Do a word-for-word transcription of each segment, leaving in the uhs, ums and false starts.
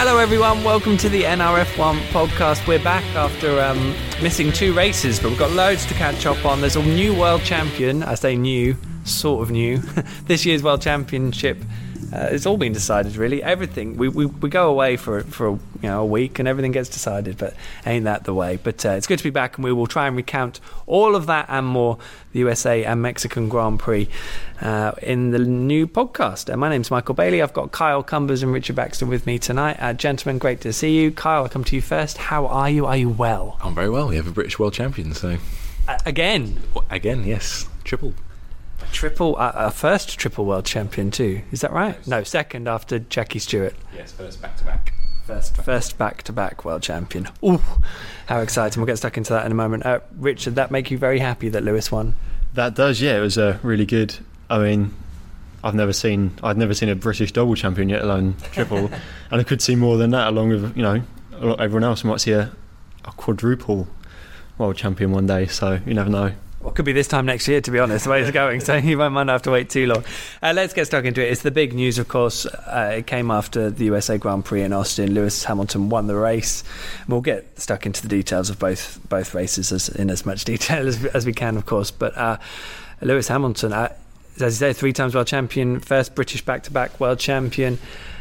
Hello everyone, welcome to the N R F one podcast. We're back after um, missing two races, but we've got loads to catch up on. There's a new world champion, I say new, sort of new, this year's world championship. Uh, it's all been decided, really. Everything. We we, we go away for for a, you know a week and everything gets decided, but ain't that the way? But uh, it's good to be back, and we will try and recount all of that and more, the U S A and Mexican Grand Prix, uh, in the new podcast. Uh, my name's Michael Bailey. I've got Kyle Cumbers and Richard Baxter with me tonight. Uh, gentlemen, great to see you. Kyle, I'll come to you first. How are you? Are you well? I'm very well. We have a British world champion, so uh, again, again, yes, triple. Triple, uh, uh, first triple world champion too. Is that right? No, second after Jackie Stewart. Yes, first back to back. First, first back to back world champion. Ooh, how exciting! We'll get stuck into that in a moment. Uh, Richard, that make you very happy that Lewis won? That does, yeah. It was uh, really good. I mean, I've never seen, I'd never seen a British double champion, yet alone triple, and I could see more than that. Along with you know, a lot, everyone else might see a, a quadruple world champion one day. So you never know. Well, could be this time next year, to be honest, the way it's going, so you might not have to wait too long. Uh, let's get stuck into it. It's the big news, of course. Uh, it came after the U S A Grand Prix in Austin. Lewis Hamilton won the race. We'll get stuck into the details of both both races as, in as much detail as, as we can, of course. But uh, Lewis Hamilton, uh, as you say, three times world champion, first British back-to-back world champion,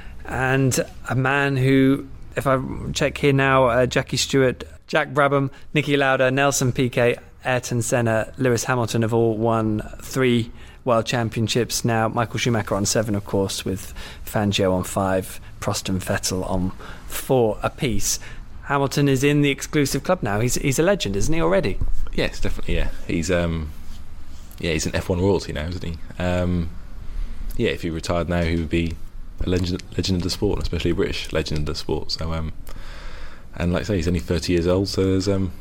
and a man who, if I check here now, uh, Jackie Stewart, Jack Brabham, Niki Lauda, Nelson Piquet, Ayrton Senna, Lewis Hamilton have all won three world championships now. Michael Schumacher on seven, of course, with Fangio on five, Prost and Vettel on four apiece. Hamilton is in the exclusive club now. He's he's a legend, isn't he, already? Yes, definitely, yeah. He's um, yeah, he's an F one royalty now, isn't he? Um, yeah, if he retired now, he would be a legend, legend of the sport, especially a British legend of the sport. So, um, and like I say, he's only thirty years old, so there's um.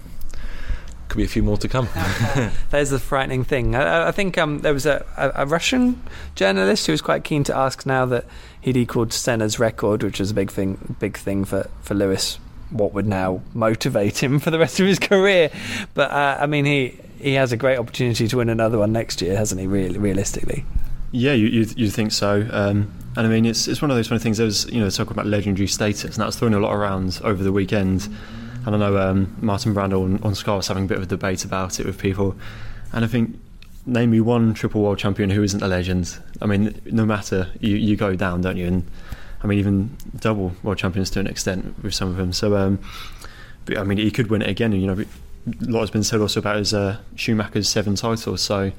could be a few more to come. There's the frightening thing. I, I think um, there was a, a, a Russian journalist who was quite keen to ask, now that he'd equalled Senna's record, which was a big thing, big thing for, for Lewis, what would now motivate him for the rest of his career. But uh, I mean, he he has a great opportunity to win another one next year, hasn't he? Really, realistically. Yeah, you you you think so? Um, and I mean, it's it's one of those kind of things. There was you know talking about legendary status, and that was thrown a lot around over the weekend. And I know um, Martin Brundle on, on Sky was having a bit of a debate about it with people, and I think, name me one triple world champion who isn't a legend. I mean, no matter, you, you go down, don't you? And I mean, even double world champions to an extent with some of them. So, um, but, I mean, he could win it again. And, you know, a lot has been said also about his uh, Schumacher's seven titles. So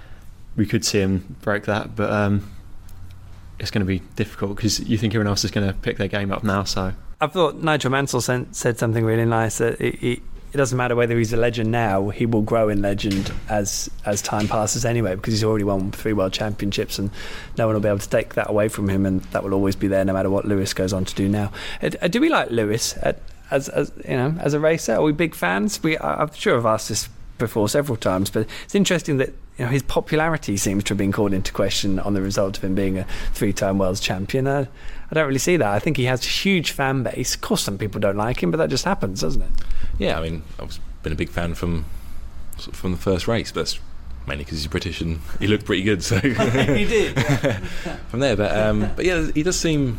we could see him break that, but um, it's going to be difficult because you think everyone else is going to pick their game up now. So. I thought Nigel Mansell sent, said something really nice, that it, it, it doesn't matter whether he's a legend now, he will grow in legend as as time passes anyway, because he's already won three world championships and no one will be able to take that away from him, and that will always be there no matter what Lewis goes on to do now. Uh, do we like Lewis uh, as, as you know as a racer? Are we big fans? We I'm sure I've asked this before several times, but it's interesting that you know his popularity seems to have been called into question on the result of him being a three-time world champion. Uh, I don't really see that. I think he has a huge fan base. Of course, some people don't like him, but that just happens, doesn't it? Yeah, I mean, I've been a big fan from from the first race, but that's mainly because he's British and he looked pretty good. So he did. Yeah. From there, but um, but yeah, he does seem,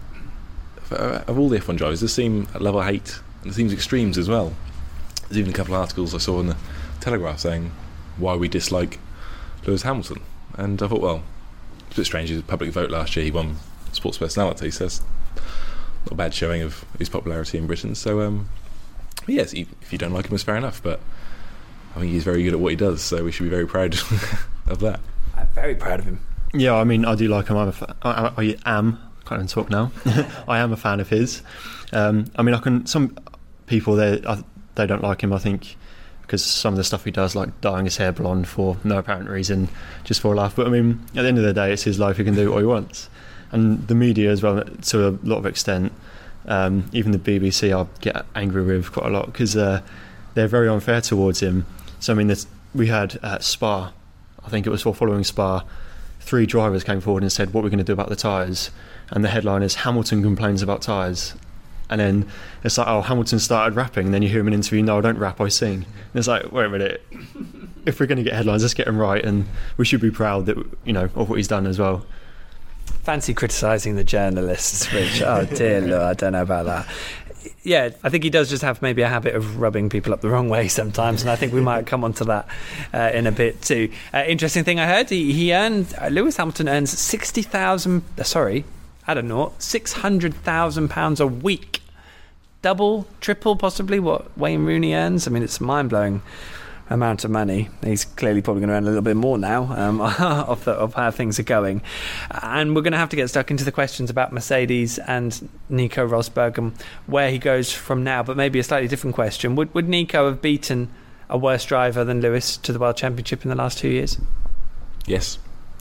of all the F one drivers, does seem a level hate, and it seems extremes as well. There's even a couple of articles I saw in the Telegraph saying why we dislike Lewis Hamilton, and I thought, well, it's a bit strange. It was a public vote last year. He won sports personality, so that's not a bad showing of his popularity in Britain. So um, yes, if you don't like him, it's fair enough, but I think he's very good at what he does, so we should be very proud of that. I'm very proud of him. Yeah, I mean, I do like him. I'm a fa- I, I am can't even talk now. I am a fan of his. Um, I mean, I can. Some people they they don't like him, I think, because some of the stuff he does, like dyeing his hair blonde for no apparent reason, just for a laugh. But I mean, at the end of the day, it's his life. He can do what he wants. And the media as well, to a lot of extent, um, even the B B C I get angry with quite a lot, because uh, they're very unfair towards him. So I mean, we had at Spa, I think it was for following Spa, three drivers came forward and said, what we're going to do about the tyres, and the headline is Hamilton complains about tyres. And then it's like, oh, Hamilton started rapping, and then you hear him in an interview, no, I don't rap, I sing. And it's like, wait a minute, if we're going to get headlines, let's get them right, and we should be proud that, you know, of what he's done as well. Fancy criticising the journalists, Rich. Oh dear Lord, I don't know about that. Yeah, I think he does just have maybe a habit of rubbing people up the wrong way sometimes, and I think we might come on to that uh, in a bit too. Uh, interesting thing I heard, he, he earned, uh, Lewis Hamilton earns sixty thousand, uh, sorry, I don't know, six hundred thousand pounds a week. Double, triple possibly what Wayne Rooney earns. I mean, it's a mind-blowing amount of money. He's clearly probably going to earn a little bit more now um, of, the, of how things are going. And we're going to have to get stuck into the questions about Mercedes and Nico Rosberg and where he goes from now, but maybe a slightly different question. Would, would Nico have beaten a worse driver than Lewis to the World Championship in the last two years? Yes.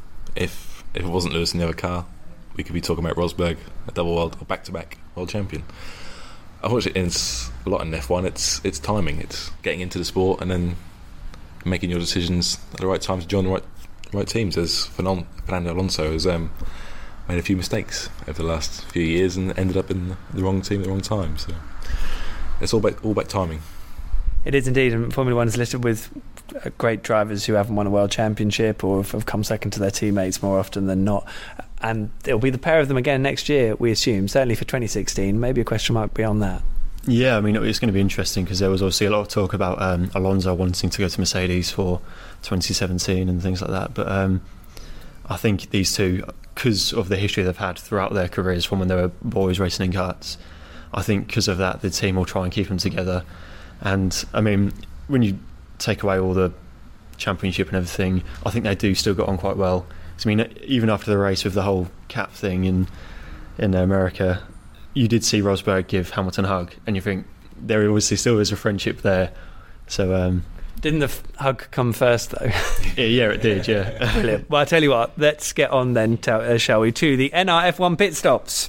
If if it wasn't Lewis in the other car, we could be talking about Rosberg, a double world, or back-to-back world champion. Unfortunately, it's a lot in F one. It's it's timing. It's getting into the sport and then making your decisions at the right time to join the right right teams. As Fernando Alonso has um, made a few mistakes over the last few years and ended up in the wrong team at the wrong time. So it's all about all about timing. It is indeed, and Formula One is littered with great drivers who haven't won a world championship or have come second to their teammates more often than not. And it'll be the pair of them again next year, we assume, certainly for twenty sixteen. Maybe a question mark beyond that. Yeah, I mean, it's going to be interesting because there was obviously a lot of talk about um, Alonso wanting to go to Mercedes for twenty seventeen and things like that. But um, I think these two, because of the history they've had throughout their careers from when they were boys racing in karts, I think because of that, the team will try and keep them together. And, I mean, when you take away all the championship and everything, I think they do still get on quite well. I mean, even after the race with the whole cap thing in in America, you did see Rosberg give Hamilton a hug, and you think there obviously still is a friendship there. So um, didn't the f- hug come first though? yeah, yeah, it did. Yeah. Brilliant. Well, I tell you what, let's get on then, to, uh, shall we, to the N R F one pit stops.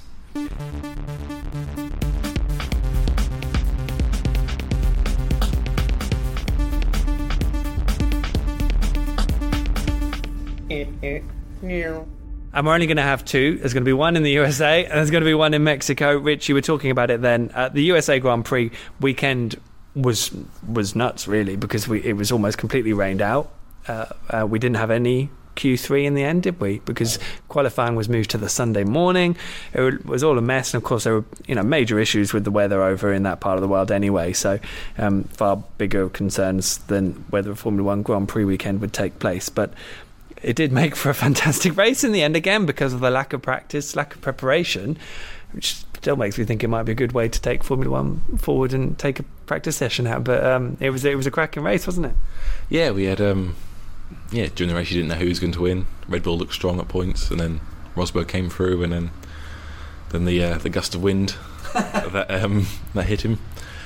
And we're only going to have two. There's going to be one in the U S A and there's going to be one in Mexico. Rich, you were talking about it then. Uh, the U S A Grand Prix weekend was was nuts, really, because we, it was almost completely rained out. Uh, uh, we didn't have any Q three in the end, did we? Because qualifying was moved to the Sunday morning. It was all a mess, and of course there were, you know, major issues with the weather over in that part of the world anyway. So um, far bigger concerns than whether a Formula One Grand Prix weekend would take place. But it did make for a fantastic race in the end, again, because of the lack of practice, lack of preparation, which still makes me think it might be a good way to take Formula One forward and take a practice session out. But um, it was it was a cracking race, wasn't it? Yeah, we had um, yeah during the race you didn't know who was going to win. Red Bull looked strong at points, and then Rosberg came through, and then then the uh, the gust of wind that um, that hit him.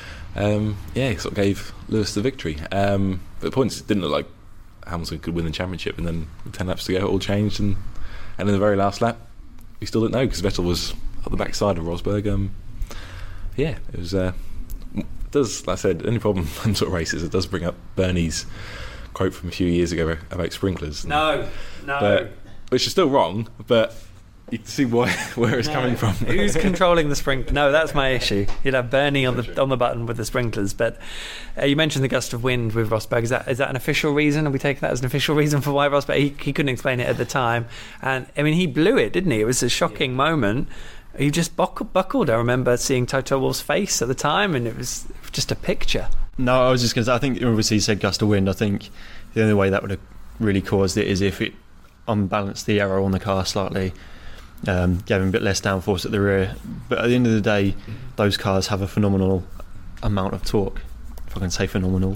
Um, yeah, it sort of gave Lewis the victory. Um, but at points it didn't look like Hamilton could win the championship, and then with ten laps to go it all changed, and and in the very last lap we still didn't know because Vettel was at the backside of Rosberg. Um, yeah, it was uh, it does, like I said, any problem in sort of races, it does bring up Bernie's quote from a few years ago about sprinklers. No, no. But, which is still wrong, but you can see why, where it's no. coming from. Who's controlling the sprinklers? No, that's my issue. You'd have Bernie on the on the button with the sprinklers. But uh, you mentioned the gust of wind with Rosberg. Is that is that an official reason? Are we taking that as an official reason for why Rosberg? He, he couldn't explain it at the time, and I mean he blew it, didn't he? It was a shocking yeah. moment. He just buckled, buckled. I remember seeing Toto Wolff's face at the time, and it was just a picture. No, I was just going to say, I think obviously you said gust of wind. I think the only way that would have really caused it is if it unbalanced the aero on the car slightly, um, gave him a bit less downforce at the rear. But at the end of the day, those cars have a phenomenal amount of torque, if I can say phenomenal.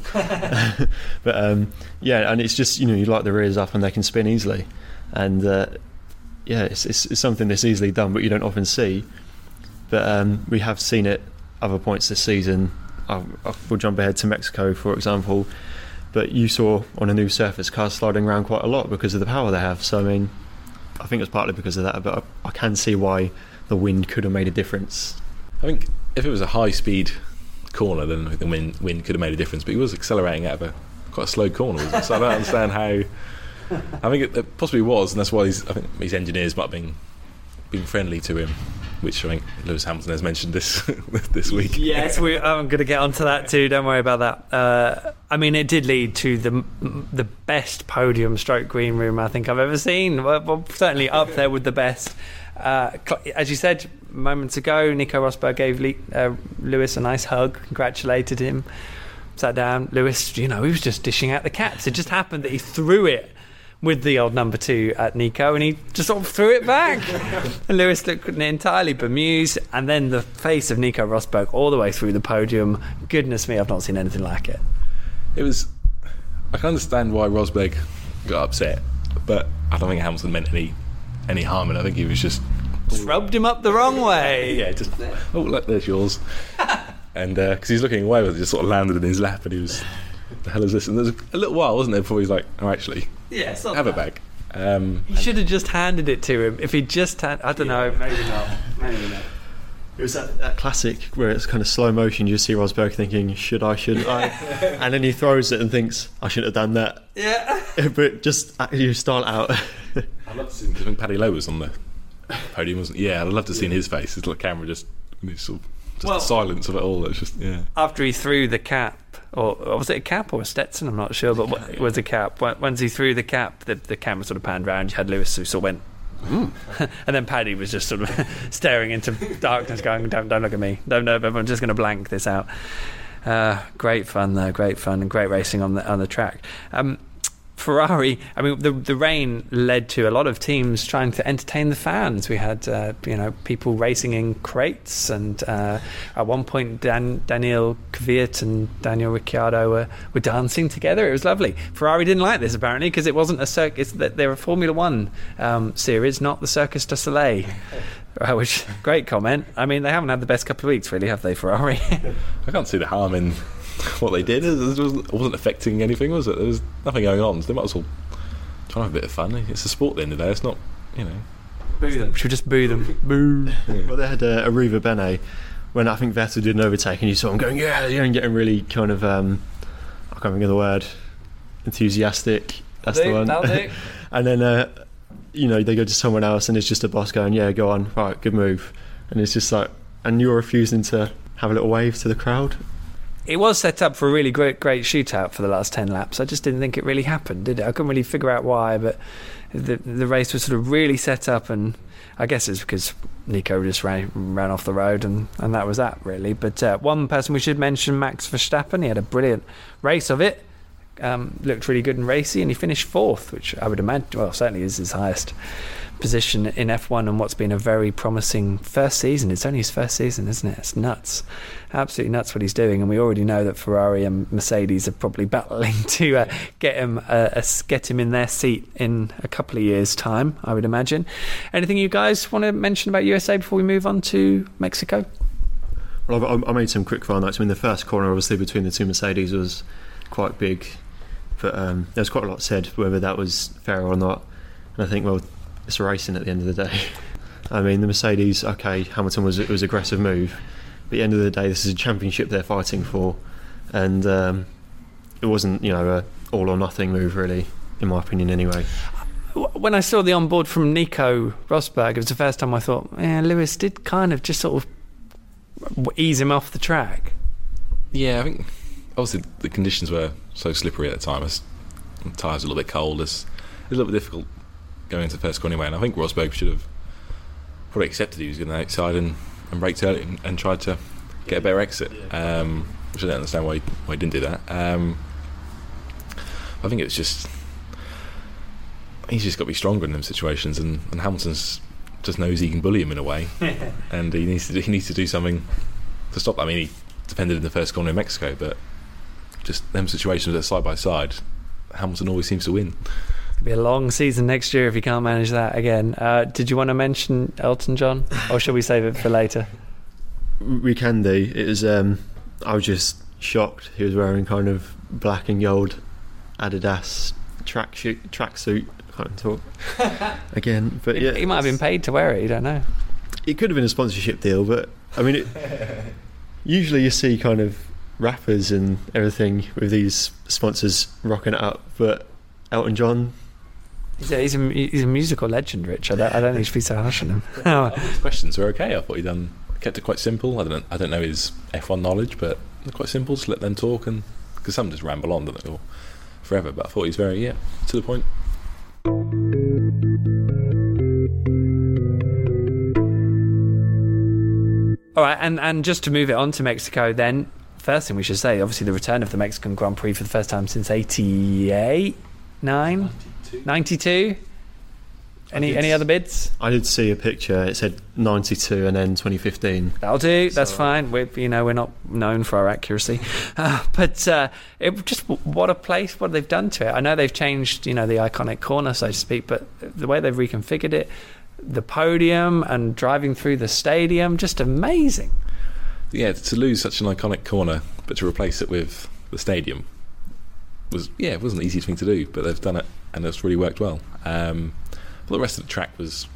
But um, yeah, and it's just, you know, you light the rears up and they can spin easily. And uh, yeah, it's, it's, it's something that's easily done, but you don't often see. But um, we have seen it other points this season. I'll, we'll jump ahead to Mexico, for example. But you saw on a new surface cars sliding around quite a lot because of the power they have. So I mean, I think it's partly because of that, but I, I can see why the wind could have made a difference. I think if it was a high-speed corner, then the wind, wind could have made a difference. But he was accelerating out of a quite a slow corner, wasn't he? So I don't understand how. I think it, it possibly was, and that's why he's, I think his engineers might have been being friendly to him which I think Lewis Hamilton has mentioned this this week. Yes, we, I'm going to get onto that too. Don't worry about that. Uh, I mean, it did lead to the the best podium stroke green room I think I've ever seen. Well, well, certainly up there with the best. Uh, as you said moments ago, Nico Rosberg gave Le- uh, Lewis a nice hug, congratulated him, sat down. Lewis, you know, he was just dishing out the caps. It just happened that he threw it with the old number two at Nico, and he just sort of threw it back. And Lewis looked entirely bemused, and then the face of Nico Rosberg all the way through the podium. Goodness me, I've not seen anything like it. It was... I can understand why Rosberg got upset, but I don't think Hamilton meant any any harm, and I think he was just... Just rubbed him up the wrong way. Yeah, just... Oh, look, there's yours. And because uh, he's looking away with it, just sort of landed in his lap, and he was... What the hell is this? And there's a little while, wasn't there, before he's like, oh, actually... Yeah, it's not have bad. it back. Um, he should have just handed it to him. If he just had, I don't know, maybe not. Maybe not. It was that, that classic where it's kind of slow motion. You see Rosberg thinking, "Should I? Shouldn't I?" And then he throws it and thinks, "I shouldn't have done that." Yeah. But just you start out. I'd love to see. I think Paddy Lowe was on the podium, wasn't he? Yeah, I'd love to see his face. His little camera just, sort of, just Well, the silence of it all. It's just yeah. After he threw the cap, or, or was it a cap or a Stetson? I'm not sure, but what, it was a cap. Once he threw the cap, the, the camera sort of panned round. You had Lewis who sort of went, mm. And then Paddy was just sort of staring into darkness, going, "Don't, don't look at me. Don't know. I'm just going to blank this out." Uh, great fun, though. Great fun and great racing on the on the track. Um, Ferrari, I mean, the the rain led to a lot of teams trying to entertain the fans. We had, uh, you know, people racing in crates, and uh, at one point, Dan, Daniel Kvyat and Daniel Ricciardo were, were dancing together. It was lovely. Ferrari didn't like this apparently because it wasn't a circus. They're a Formula One um, series, not the Circus du Soleil. Which great comment. I mean, they haven't had the best couple of weeks, really, have they, Ferrari? I can't see the harm in what they did. It wasn't, it wasn't affecting anything, was it? There was nothing going on, so they might as well try and have a bit of fun. It's a sport at the end of the day. It's not, you know. Boo them. Should we just boo them? Boo. Well, they had uh, Arriva Bene when I think Vettel did an overtake, and you saw him going, yeah, yeah, and getting really kind of, um, I can't think of the word, enthusiastic. That's That'll the one. That'll do. And then, uh, you know, they go to someone else, and it's just a boss going, yeah, go on, right, good move. And it's just like, and you're refusing to have a little wave to the crowd. It was set up for a really great, great shootout for the last ten laps. I just didn't think it really happened, did it? I couldn't really figure out why, but the the race was sort of really set up, and I guess it's because Nico just ran, ran off the road, and, and that was that, really. But uh, one person we should mention, Max Verstappen, he had a brilliant race of it. Um, looked really good and racy, and he finished fourth, which I would imagine, well, certainly is his highest position in F one and what's been a very promising first season. It's only his first season, isn't it? It's nuts, absolutely nuts what he's doing, and we already know that Ferrari and Mercedes are probably battling to uh, get him uh, uh, get him in their seat in a couple of years' time, I would imagine. Anything you guys want to mention about U S A before we move on to Mexico? Well, I've, I made some quick fire notes. I mean, the first corner, obviously, between the two Mercedes was quite big, but um, there was quite a lot said whether that was fair or not. And I think, well, it's racing at the end of the day. I mean, the Mercedes, okay, Hamilton was it was an aggressive move, but at the end of the day, this is a championship they're fighting for, and um, it wasn't, you know, a all or nothing move, really, in my opinion, anyway. When I saw the onboard from Nico Rosberg, it was the first time I thought, yeah, Lewis did kind of just sort of ease him off the track. Yeah, I think obviously the conditions were so slippery at the time. The tyres were a little bit cold. It's a little bit difficult going into the first corner anyway, and I think Rosberg should have probably accepted he was going outside and, and braked early and, and tried to get a better exit, um, which I don't understand why he, why he didn't do that. Um, I think it's just he's just got to be stronger in them situations, and, and Hamilton's just knows he can bully him in a way, and he needs to do, he needs to do something to stop that. I mean, he defended in the first corner in Mexico, but just them situations that are side by side, Hamilton always seems to win. It'll be a long season next year if you can't manage that again. Uh, did you want to mention Elton John, or shall we save it for later? We can do. It was. Um, I was just shocked. He was wearing kind of black and gold Adidas track shoot, track suit. I can't talk again, but yeah, he might have been paid to wear it. You don't know. It could have been a sponsorship deal, but I mean, it, usually you see kind of rappers and everything with these sponsors rocking it up, but Elton John. He's a, he's a, he's a musical legend, Rich. I don't, I don't need to be so harsh on him. His questions were okay. I thought he done kept it quite simple. I don't I don't know his F one knowledge, but they're quite simple. Just let them talk, and because some just ramble on, don't they, or forever. But I thought he's very yeah to the point. All right, and, and just to move it on to Mexico then, first thing we should say, obviously the return of the Mexican Grand Prix for the first time since eighty-eight, nine, ninety-two. Any any other bids? I did see a picture. It said ninety-two and then twenty fifteen. That'll do. That's So- fine. We you know we're not known for our accuracy, uh, but uh, it just what a place. What they've done to it. I know they've changed you know the iconic corner, so to speak, but the way they've reconfigured it, the podium and driving through the stadium, just amazing. Yeah, to lose such an iconic corner, but to replace it with the stadium was yeah, it wasn't the easiest thing to do, but they've done it, and it's really worked well. Um, well, the rest of the track was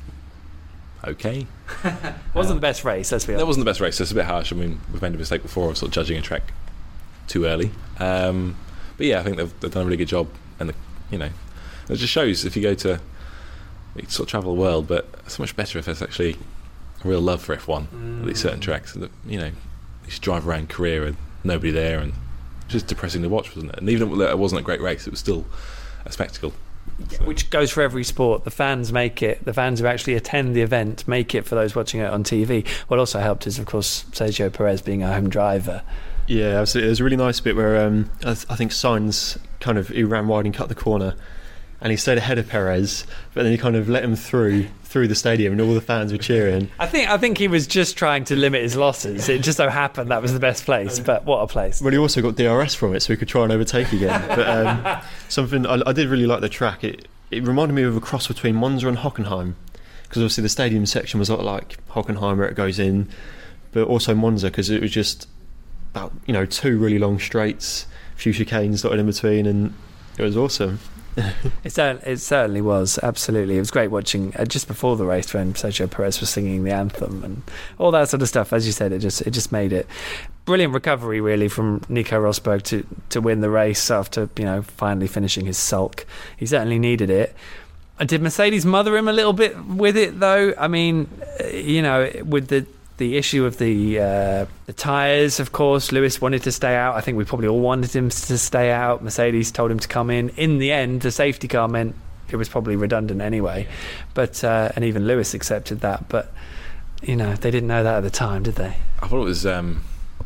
okay. Wasn't the best race. Let's be honest. That wasn't the best race. So it's a bit harsh. I mean, we've made a mistake before of sort of judging a track too early. Um, but yeah, I think they've, they've done a really good job, and the, you know, it just shows if you go to you sort of travel the world, but it's so much better if there's actually a real love for F one Mm. at these certain tracks. That, you know, you just drive around Korea and nobody there, and it's just depressing to watch, wasn't it? And even though it wasn't a great race, it was still a spectacle. So- Which goes for every sport. The fans make it. The fans who actually attend the event make it for those watching it on T V. What also helped is, of course, Sergio Perez being a home driver. Yeah, absolutely. There's a really nice bit where um, I, th- I think Sainz kind of he ran wide and cut the corner, and he stayed ahead of Perez, but then he kind of let him through through the stadium, and all the fans were cheering. I think. I think he was just trying to limit his losses. It just so happened that was the best place. But what a place! Well, he also got D R S from it, so he could try and overtake again. But um, something I, I did really like the track. It it reminded me of a cross between Monza and Hockenheim, because obviously the stadium section was a lot like Hockenheim where it goes in, but also Monza because it was just about you know two really long straights, a few chicanes dotted in between, and it was awesome. It, cer- it certainly was, absolutely. It was great watching uh, just before the race when Sergio Perez was singing the anthem and all that sort of stuff. As you said, it just it just made it brilliant recovery, really, from Nico Rosberg to, to win the race after you know finally finishing his sulk. He certainly needed it. Uh, Did Mercedes mother him a little bit with it, though? I mean, uh, you know, with the the issue of the uh, the tyres, of course, Lewis wanted to stay out. I think we probably all wanted him to stay out. Mercedes told him to come in. In the end, the safety car meant it was probably redundant anyway. But uh, and even Lewis accepted that. But you know, they didn't know that at the time, did they? I thought it was um,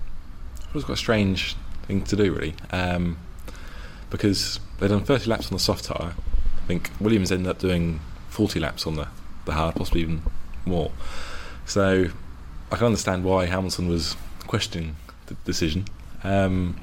I thought it was quite a strange thing to do, really, um, because they'd done thirty laps on the soft tyre. I think Williams ended up doing forty laps on the, the hard, possibly even more. So I can understand why Hamilton was questioning the decision, um,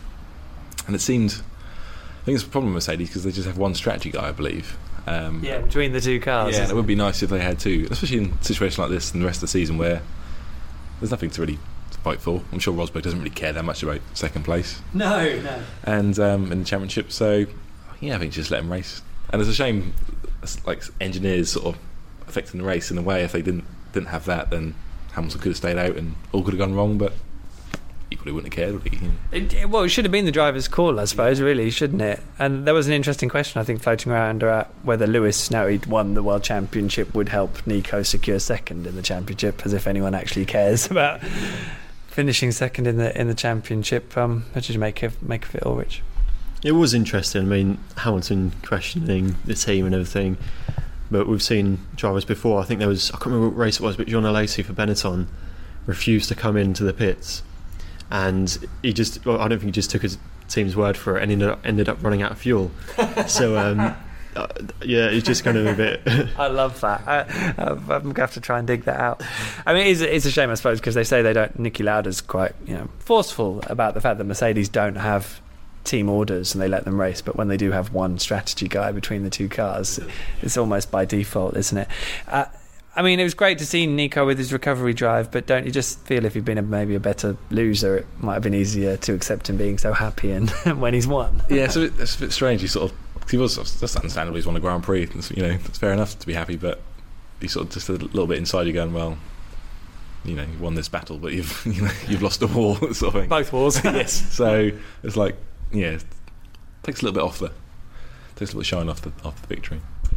and it seemed I think it's a problem with Mercedes because they just have one strategy guy, I believe. Um, Yeah, between the two cars. yeah, and isn't it would be nice if they had two, especially in a situation like this and the rest of the season where there's nothing to really fight for. I'm sure Rosberg doesn't really care that much about second place, No, no. and um, in the championship. So yeah, I think just let him race. And it's a shame, it's like engineers sort of affecting the race in a way. If they didn't didn't have that, then Hamilton could have stayed out and all could have gone wrong. But he probably wouldn't have cared, would he? It, it- well, it should have been the driver's call, I suppose, really, shouldn't it? And there was an interesting question, I think, floating around about whether Lewis, now he'd won the World Championship, would help Nico secure second in the championship, as if anyone actually cares about finishing second in the in the championship. Um, what did you make of make of it all, Rich? It was interesting. I mean, Hamilton questioning the team and everything, but we've seen drivers before. I think there was, I can't remember what race it was, but John Alesi for Benetton refused to come into the pits, and he just, well, I don't think he just took his team's word for it, and ended up, ended up running out of fuel. So um, uh, yeah, it's just kind of a bit. I love that. I, I'm going to have to try and dig that out. I mean, it's, it's a shame, I suppose, because they say they don't. Niki Lauda's quite, you know, forceful about the fact that Mercedes don't have team orders and they let them race, but when they do have one strategy guy between the two cars, it's almost by default, isn't it? Uh, I mean, it was great to see Nico with his recovery drive, but don't you just feel if he'd been a, maybe a better loser, it might have been easier to accept him being so happy and when he's won? Yeah, so it's a bit strange. He sort of, 'cause he was, that's understandable. He's won a Grand Prix. It's, you know, it's fair enough to be happy, but he's sort of just a little bit inside you going, well, you know, you won this battle, but you've you know you've lost a war, sort of thing. Both wars, yes. So it's like, yeah, it takes a little bit off the takes a little shine off the off the victory.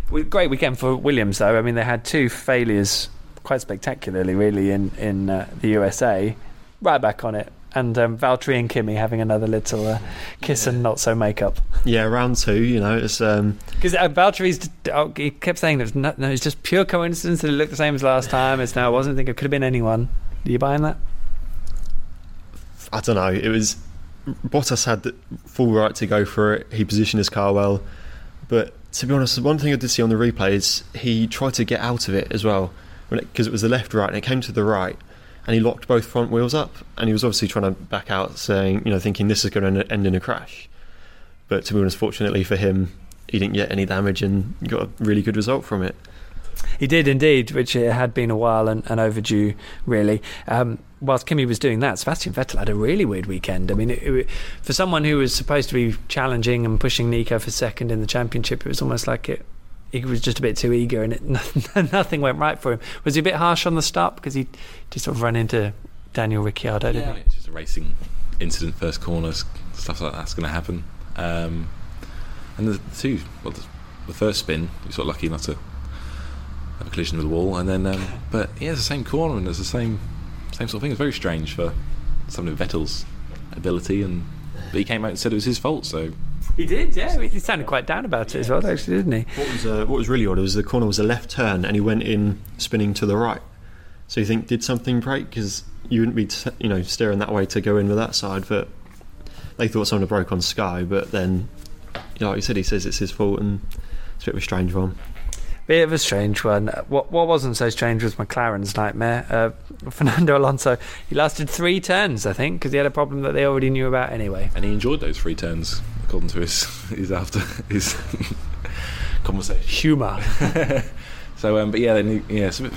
Great weekend for Williams, though. I mean, they had two failures quite spectacularly, really, in, in uh, the U S A. Right back on it. And um, Valtteri and Kimi having another little uh, kiss yeah. and not so makeup. Yeah, round two, you know, it's because um... uh, Valtteri's oh, he kept saying that no, no, it's just pure coincidence that it looked the same as last time. It's now I wasn't thinking it could have been anyone. Are you buying that? I don't know. It was Bottas had the full right to go for it. He positioned his car well, but to be honest, one thing I did see on the replay is he tried to get out of it as well, because it, it was the left right and it came to the right. And he locked both front wheels up, and he was obviously trying to back out, saying, you know, thinking this is going to end in a crash. But to be honest, fortunately for him, he didn't get any damage and got a really good result from it. He did indeed, which it had been a while and, and overdue, really. Um, whilst Kimi was doing that, Sebastian Vettel had a really weird weekend. I mean, it, it, for someone who was supposed to be challenging and pushing Nico for second in the championship, it was almost like it. He was just a bit too eager and it, nothing went right for him. Was he a bit harsh on the start because he just sort of ran into Daniel Ricciardo, didn't yeah, he? It's just a racing incident, first corners, stuff like that's going to happen. Um, and the two, well, the, the first spin, you're sort of lucky not to have a collision with the wall, and then, um, but yeah, it's the same corner and it's the same same sort of thing. It's very strange for somebody with Vettel's ability, and but he came out and said it was his fault, so. He did, yeah. He sounded quite down about it as well, actually, didn't he? What was uh, what was really odd was the corner was a left turn, and he went in spinning to the right. So you think, did something break? Because you wouldn't be, t- you know, steering that way to go in with that side. But they thought something broke on Sky. But then, you know, like you said, he says it's his fault, and it's a bit of a strange one. Bit of a strange one. What what wasn't so strange was McLaren's nightmare. Uh, Fernando Alonso, he lasted three turns, I think, because he had a problem that they already knew about anyway. And he enjoyed those three turns, according to his his after his conversation. Humour. So, um, but yeah, they knew, yeah, so it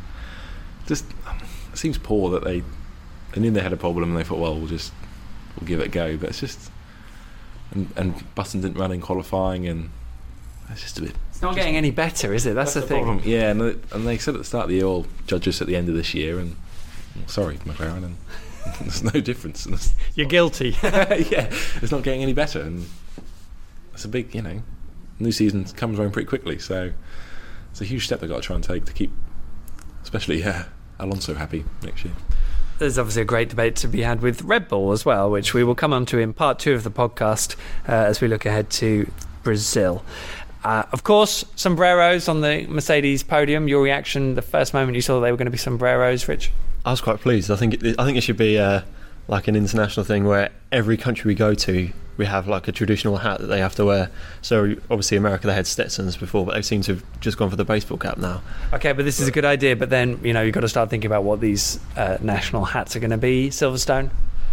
just um, it seems poor that they they knew they had a problem and they thought, well, we'll just we'll give it a go. But it's just and, and Button didn't run in qualifying, and it's just a bit. It's not getting any better, is it? That's, That's the, the thing. Problem. Yeah, and, the, and they said at the start of the year, "Well, judge us at the end of this year," and well, sorry, McLaren, and there's no difference. And You're guilty. Yeah, it's not getting any better, and it's a big, you know, new season comes around pretty quickly, so it's a huge step they've got to try and take to keep, especially yeah, Alonso happy next year. There's obviously a great debate to be had with Red Bull as well, which we will come on to in part two of the podcast uh, as we look ahead to Brazil. Uh, of course, sombreros on the Mercedes podium. Your reaction the first moment you saw they were going to be sombreros, Rich? I was quite pleased. I think it, I think it should be uh, like an international thing where every country we go to, we have like a traditional hat that they have to wear. So obviously America, they had Stetsons before, but they seem to have just gone for the baseball cap now. Okay, but this is a good idea. But then, you know, you've got to start thinking about what these uh, national hats are going to be. Silverstone?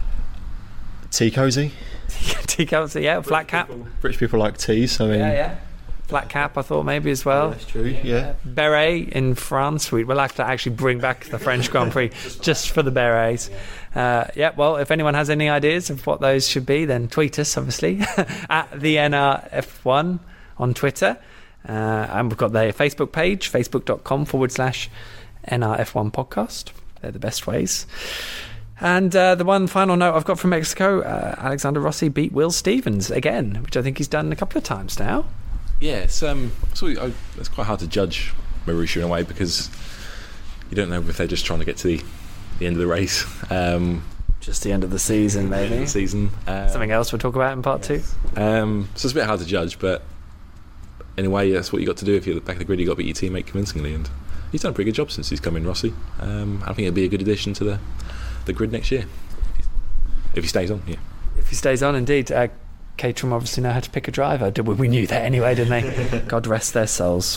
Tea cozy. Tea cozy, yeah. Flat cap. British people like teas. I mean, yeah, yeah. Flat cap, I thought maybe as well. Yeah, that's true. Yeah. Beret in France. We will have to actually bring back the French Grand Prix just for the berets. Uh, yeah. Well, if anyone has any ideas of what those should be, then tweet us, obviously, at the N R F one on Twitter, uh, and we've got their Facebook page, facebook.com forward slash NRF1 podcast. They're the best ways. And uh, the one final note I've got from Mexico: uh, Alexander Rossi beat Will Stevens again, which I think he's done a couple of times now. Yeah, it's um, so I, it's quite hard to judge Marussia in a way because you don't know if they're just trying to get to the, the end of the race. Um, just the end of the season, maybe. The, the season. Um, Something else we'll talk about in part yes. two. Um, so it's a bit hard to judge, but in a way, that's what you got to do if you're at the back of the grid. You got to beat your teammate convincingly, and he's done a pretty good job since he's come in, Rossi. Um, I think it'll be a good addition to the the grid next year if he stays on. Yeah, if he stays on, indeed. Uh, Caterham obviously know how to pick a driver. We knew that anyway, didn't they? God rest their souls.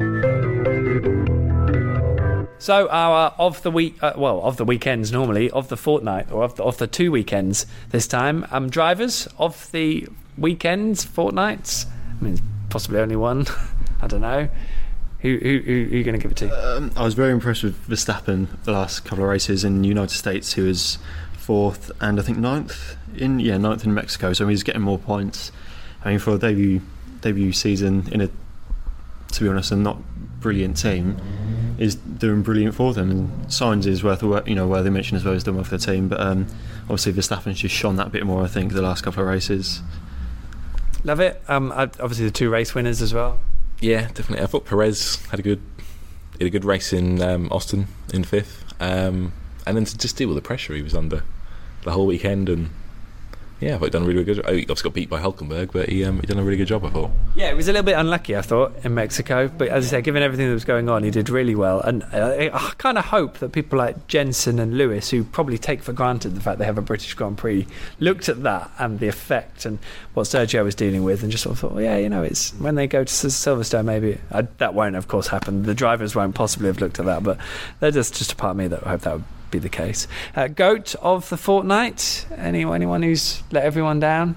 So our of the week, uh, well, of the weekends normally, of the fortnight, or of the, of the two weekends this time, um, drivers of the weekends, fortnights. I mean, possibly only one. I don't know. Who, who, who are you going to give it to? Um, I was very impressed with Verstappen the last couple of races in the United States. He was fourth and I think ninth in yeah ninth in Mexico, so I mean, he's getting more points. I mean, for a debut debut season in a, to be honest, a not brilliant team, is doing brilliant for them. And Sainz is worth a, you know worthy mention as well as done well for the team, but um, obviously Verstappen's just shone that bit more, I think, the last couple of races. Love it. Um, obviously the two race winners as well. Yeah, definitely. I thought Perez had a good, had a good race in um, Austin in fifth, um, and then to just deal with the pressure he was under the whole weekend, and yeah, I thought he'd done a really good job. Oh, he obviously got beat by Hulkenberg, but he um, he done a really good job, I thought. Yeah, it was a little bit unlucky, I thought, in Mexico. But as I said, given everything that was going on, he did really well. And I, I kind of hope that people like Jensen and Lewis, who probably take for granted the fact they have a British Grand Prix, looked at that and the effect and what Sergio was dealing with, and just sort of thought, well, yeah, you know, it's when they go to Silverstone, maybe I, that won't, of course, happen. The drivers won't possibly have looked at that, but there's just just a part of me that I hope that would be the case. Uh, GOAT of the fortnight? Any, anyone who's let everyone down?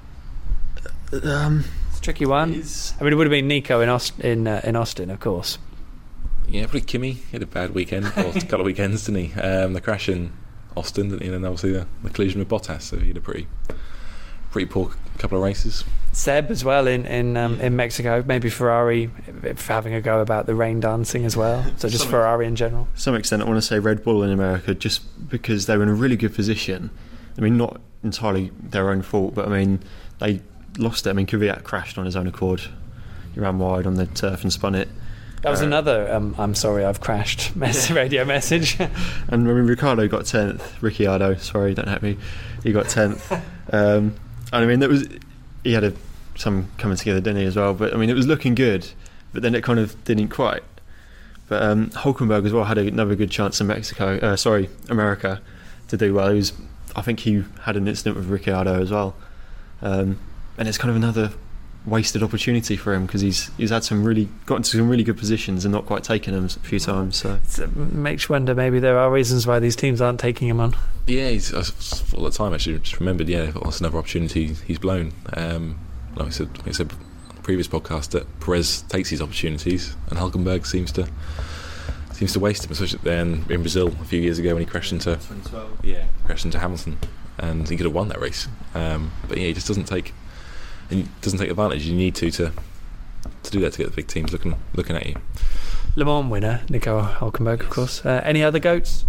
Um, It's a tricky one. It's- I mean, it would have been Nico in Austin, in, uh, in Austin, of course. Yeah, probably Kimi. He had a bad weekend, or a couple of weekends, didn't he? Um, the crash in Austin, didn't he? And then obviously the, the collision with Bottas, so he had a pretty, pretty poor couple of races. Seb as well in in, um, in Mexico. Maybe Ferrari for having a go about the rain dancing as well. So just Some- Ferrari in general. To some extent, I want to say Red Bull in America, just because they were in a really good position. I mean, not entirely their own fault, but I mean, they lost it. I mean, Kvyat crashed on his own accord. He ran wide on the turf and spun it. That was Uh, another um, I'm sorry I've crashed mess radio message. And I mean, Ricciardo got tenth. Ricciardo, sorry, don't hate me. He got tenth. um, and I mean, that was he had a, some coming together, didn't he, as well? But I mean, it was looking good, but then it kind of didn't quite. But um, Hulkenberg as well had another good chance in Mexico. Uh, sorry, America, to do well. He was, I think he had an incident with Ricciardo as well, um, and it's kind of another wasted opportunity for him because he's he's had some really got into some really good positions and not quite taken them a few times. So It makes you wonder maybe there are reasons why these teams aren't taking him on. Yeah, he's, I s- all the time actually just remembered. Yeah, that's another opportunity he's blown. Um, like I said, like I said, on the previous podcast that Perez takes these opportunities, and Hulkenberg seems to seems to waste them. Especially then in Brazil a few years ago when he crashed into twenty twelve. yeah crashed into Hamilton, and he could have won that race. Um, but yeah, he just doesn't take and he doesn't take advantage. You need to to to do that to get the big teams looking looking at you. Le Mans winner Nico Hulkenberg, of course. Uh, any other goats?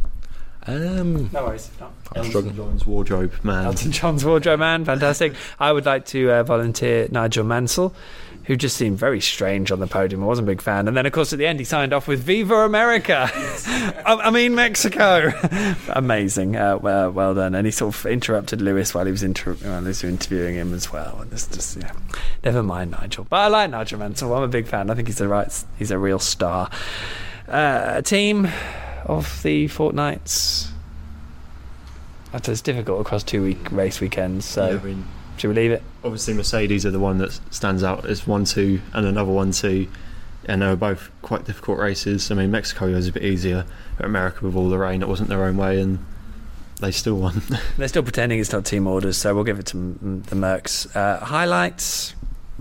Um, No worries if not. I'm struggling. John's wardrobe man. Elton John's wardrobe man, fantastic. I would like to uh, volunteer Nigel Mansell, who just seemed very strange on the podium. I wasn't a big fan. And then, of course, at the end, he signed off with Viva America. I, I mean, Mexico. Amazing. Uh, well, well done. And he sort of interrupted Lewis while he was, inter- while he was interviewing him as well. And it's just, yeah, never mind Nigel. But I like Nigel Mansell. I'm a big fan. I think he's a right, he's a real star. Uh, a team of the fortnights. It's difficult across two week race weekends. So, Yeah, I mean, should we leave it? obviously Mercedes are the one that stands out as one two and another one two, and they were both quite difficult races. I mean, Mexico was a bit easier, but America with all the rain, it wasn't their own way, and they still won. They're still pretending it's not team orders, so we'll give it to m- the Mercs. Uh, highlights.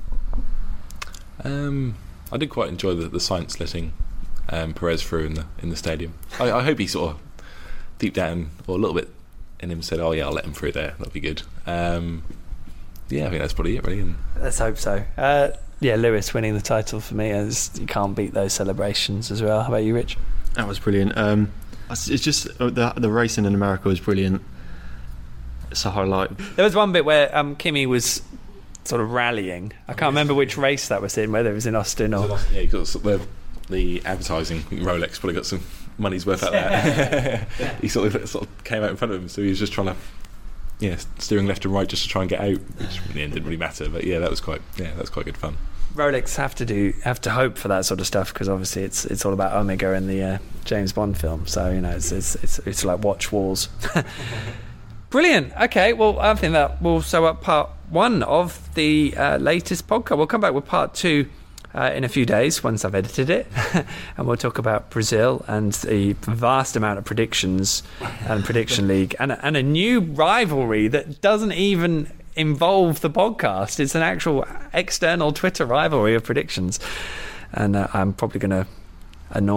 Um, I did quite enjoy the, the science letting um, Perez through in the in the stadium. I, I hope he sort of deep down or a little bit in him said, "Oh yeah, I'll let him through there. That'll be good." Um, yeah, I think that's probably it, really. And Let's hope so. Uh, yeah, Lewis winning the title for me, as you can't beat those celebrations as well. How about you, Rich? That was brilliant. Um, it's it's just uh, the the racing in America was brilliant. It's a highlight. There was one bit where um, Kimi was sort of rallying. I can't remember which race that was in, whether it was in Austin or... yeah, you got sort of the, the advertising. Rolex probably got some money's worth out there. He sort of sort of came out in front of him, so he was just trying to, yeah, steering left and right just to try and get out, which in the end didn't really matter. But yeah, that was quite, yeah, that was quite good fun. Rolex have to do have to hope for that sort of stuff, because obviously it's it's all about Omega in the uh, James Bond film. So you know it's it's it's, it's like watch wars. Brilliant. Okay, well I think that will sew up part one of the uh, latest podcast. We'll come back with part two uh, in a few days once I've edited it, and we'll talk about Brazil and the vast amount of predictions and prediction league and and a new rivalry that doesn't even involve the podcast. It's an actual external Twitter rivalry of predictions, and uh, I'm probably going to annoy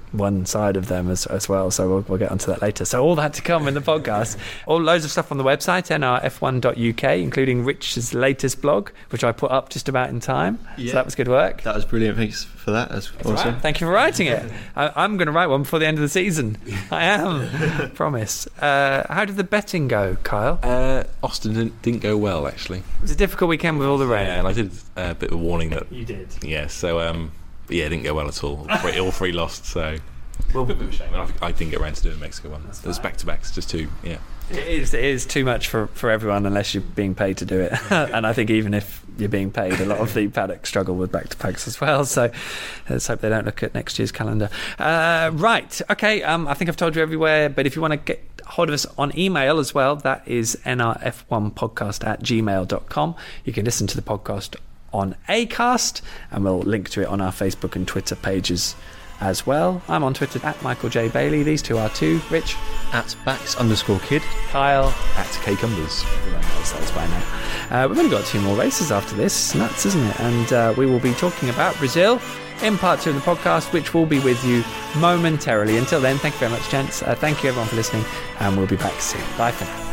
one side of them as, as well, so we'll, we'll get onto that later. So all that to come in the podcast. All loads of stuff on the website, N R F one dot U K, including Rich's latest blog, which I put up just about in time. Yeah. So that was good work. That was brilliant. Thanks for that. That's, That's awesome. Right. Thank you for writing it. I, I'm going to write one before the end of the season. I am. Promise. Uh, how did the betting go, Kyle? Uh, Austin didn't, didn't go well, actually. It was a difficult weekend with all the rain. Yeah, and I did uh, a bit of a warning that. You did. Yeah, so um, yeah, it didn't go well at all. All three, all three lost, so. Well, A bit of a shame. I, I didn't get around to doing the Mexico one. That's There's fine. back to backs, just two. Yeah. It is, it is too much for, for everyone unless you're being paid to do it. And I think even if you're being paid, a lot of the paddock struggle with back-to-backs as well. So let's hope they don't look at next year's calendar. Uh, right. Okay. Um, I think I've told you everywhere, but if you want to get hold of us on email as well, that is N R F one podcast at gmail dot com. You can listen to the podcast on Acast, and we'll link to it on our Facebook and Twitter pages as well. I'm on Twitter at Michael J. Bailey. These two are too. Rich? At backs underscore kid. Kyle? At K Cumbers. Everyone knows those by now. Uh, we've only got two more races after this. Nuts, isn't it? And uh, we will be talking about Brazil in part two of the podcast, which will be with you momentarily. Until then, thank you very much, gents. Uh, thank you, everyone, for listening, and we'll be back soon. Bye for now.